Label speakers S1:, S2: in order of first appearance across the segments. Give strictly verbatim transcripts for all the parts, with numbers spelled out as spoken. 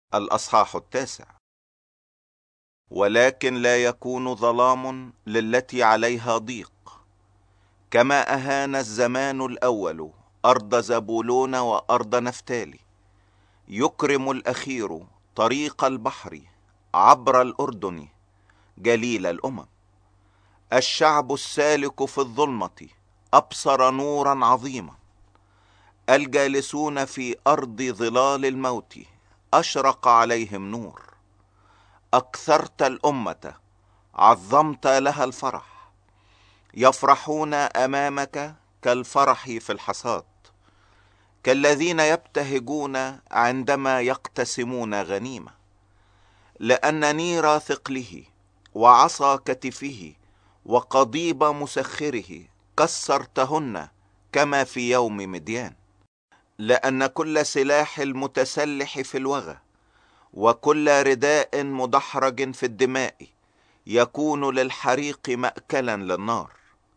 S1: الأصحاح التاسع. ولكن لا يكون ظلام للتي عليها ضيق، كما أهان الزمان الأول أرض زبولون وأرض نفتالي. يكرم الأخير طريق البحر عبر الأردن جليل الأمم. الشعب السالك في الظلمة أبصر نورا عظيما. الجالسون في أرض ظلال الموت أشرق عليهم نور. أكثرت الأمة، عظمت لها الفرح. يفرحون أمامك كالفرح في الحصاد، كالذين يبتهجون عندما يقتسمون غنيمة. لأن نير ثقله وعصا كتفه وقضيب مسخره كسرتهن كما في يوم مديان. لأن كل سلاح المتسلح في الوغى وكل رداء مدحرج في الدماء يكون للحريق مأكلا للنار.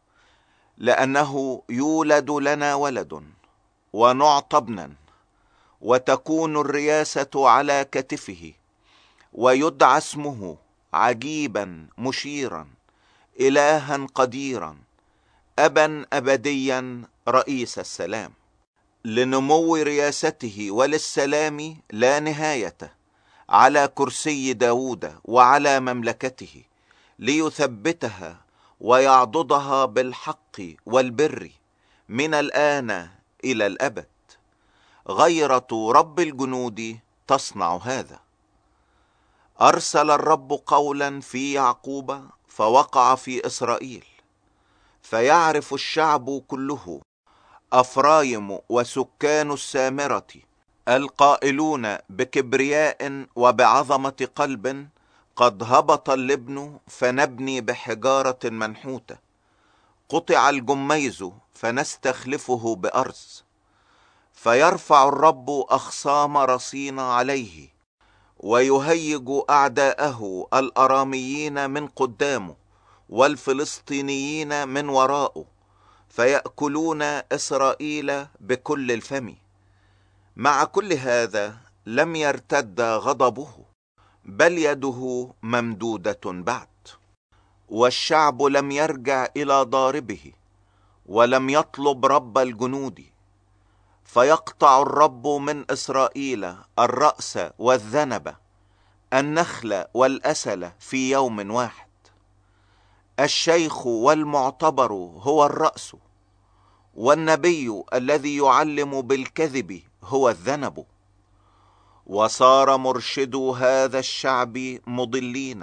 S1: لأنه يولد لنا ولد ونعطى ابنا، وتكون الرياسة على كتفه، ويدعى اسمه عجيبا مشيرا، إلها قديرا، أبا أبديا، رئيس السلام. لنمو رياسته وللسلام لا نهاية على كرسي داود وعلى مملكته، ليثبتها ويعضدها بالحق والبر من الآن إلى الأبد. غيرة رب الجنود تصنع هذا. أرسل الرب قولا في يعقوب فوقع في إسرائيل. فيعرف الشعب كله، أفرايم وسكان السامرة، القائلون بكبرياء وبعظمة قلب: قد هبط اللبن فنبني بحجارة منحوتة، قطع الجميز فنستخلفه بأرز. فيرفع الرب أخصام رصين عليه، ويهيج أعداءه الأراميين من قدامه والفلسطينيين من وراءه، فيأكلون إسرائيل بكل الفم. مع كل هذا لم يرتد غضبه، بل يده ممدودة بعد. والشعب لم يرجع إلى ضاربه، ولم يطلب رب الجنود. فيقطع الرب من إسرائيل الرأس والذنب، النخل والأسل في يوم واحد. الشيخ والمعتبر هو الرأس، والنبي الذي يعلم بالكذب هو الذنب. وصار مرشدو هذا الشعب مضلين،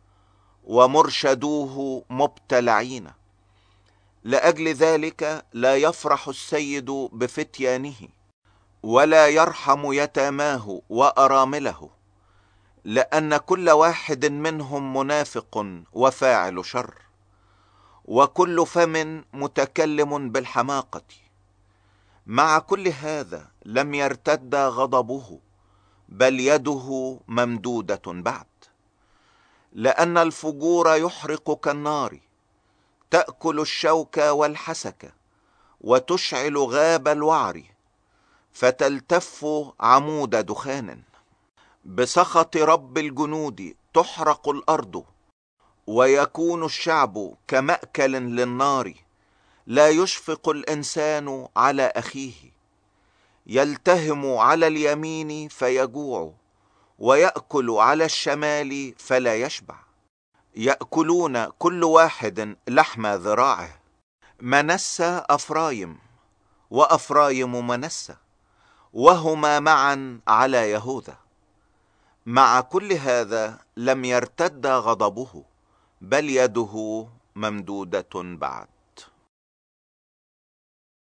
S1: ومرشدوه مبتلعين. لأجل ذلك لا يفرح السيد بفتيانه، ولا يرحم يتاماه وأرامله، لأن كل واحد منهم منافق وفاعل شر، وكل فم متكلم بالحماقة. مع كل هذا لم يرتد غضبه، بل يده ممدودة بعد. لأن الفجور يحرق كالنار، تأكل الشوك والحسك، وتشعل غاب الوعر، فتلتف عمود دخان. بسخط رب الجنود تحرق الأرض، ويكون الشعب كمأكل للنار. لا يشفق الإنسان على أخيه، يلتهم على اليمين فيجوع، ويأكل على الشمال فلا يشبع. يأكلون كل واحد لحم ذراعه. منسى أفرايم، وأفرايم منسى، وهما معا على يهوذا. مع كل هذا لم يرتد غضبه، بل يده ممدودة بعد.